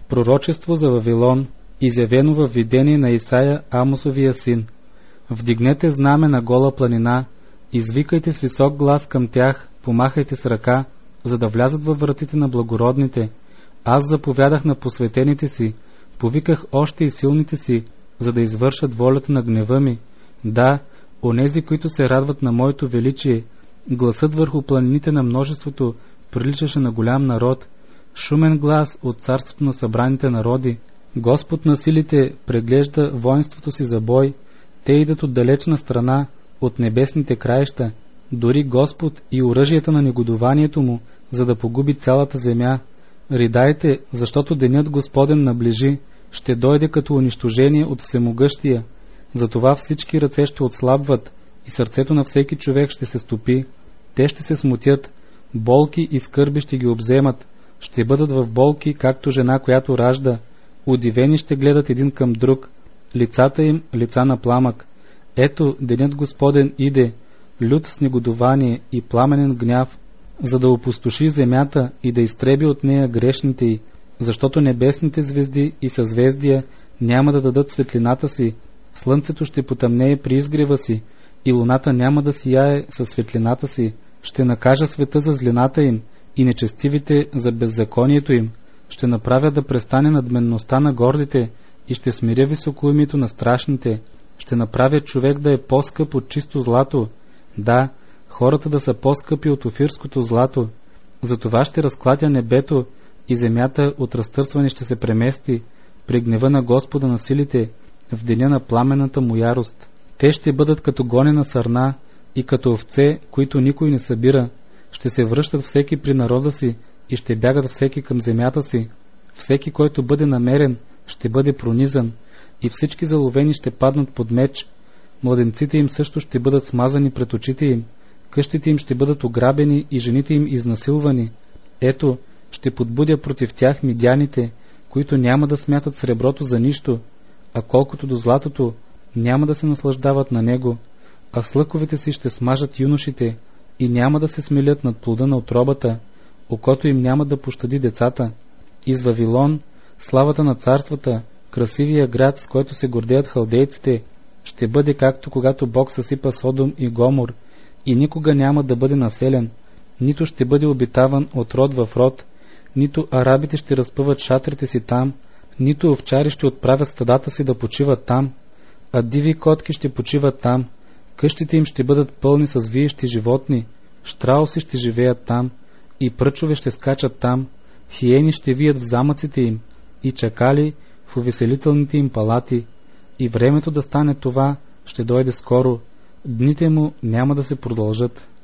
Пророчество за Вавилон, изявено във видение на Исаия, Амосовия син. Вдигнете знаме на гола планина, извикайте с висок глас към тях, помахайте с ръка, за да влязат във вратите на благородните. Аз заповядах на посветените си, повиках още и силните си, за да извършат волята на гнева ми. Да, онези, които се радват на моето величие. Гласът върху планините на множеството приличаше на голям народ, шумен глас от царството на събраните народи. Господ на силите преглежда воинството си за бой. Те идат от далечна страна, от небесните краища. Дори Господ и оръжията на негодованието му, за да погуби цялата земя. Ридайте, защото денят Господен наближи, ще дойде като унищожение от Всемогъщия. Затова всички ръце ще отслабват и сърцето на всеки човек ще се стопи. Те ще се смутят, болки и скърби ще ги обземат, ще бъдат в болки, както жена, която ражда. Удивени ще гледат един към друг, лицата им лица на пламък. Ето, денят Господен иде, лют с негодование и пламенен гняв, за да опустоши земята и да изтреби от нея грешните й, защото небесните звезди и съзвездия няма да дадат светлината си, слънцето ще потъмнее при изгрева си и луната няма да сияе със светлината си. Ще накажа света за злината им и нечестивите за беззаконието им. Ще направя да престане надменността на гордите и ще смиря високоумието на страшните. Ще направя човек да е по-скъп от чисто злато. Да, хората да са по-скъпи от офирското злато. Затова ще разклатя небето и земята от разтърсване ще се премести при гнева на Господа на силите в деня на пламенната му ярост. Те ще бъдат като гонена сърна и като овце, които никой не събира. Ще се връщат всеки при народа си и ще бягат всеки към земята си. Всеки, който бъде намерен, ще бъде пронизан и всички заловени ще паднат под меч. Младенците им също ще бъдат смазани пред очите им, къщите им ще бъдат ограбени и жените им изнасилвани. Ето, ще подбудя против тях мидяните, които няма да смятат среброто за нищо, а колкото до златото, няма да се наслаждават на него, а с лъковете си ще смажат юношите и няма да се смилят над плода на отробата, окото им няма да пощади децата. Из Вавилон, славата на царствата, красивия град, с който се гордеят халдейците, ще бъде както когато Бог съсипа Содом и Гомор и никога няма да бъде населен, нито ще бъде обитаван от род в род, нито арабите ще разпъват шатрите си там, нито овчари ще отправят стадата си да почиват там, а диви котки ще почиват там, къщите им ще бъдат пълни с виещи животни, щрауси ще живеят там, и пръчове ще скачат там, хиени ще вият в замъците им, и чакали в увеселителните им палати. И времето да стане това ще дойде скоро, дните му няма да се продължат.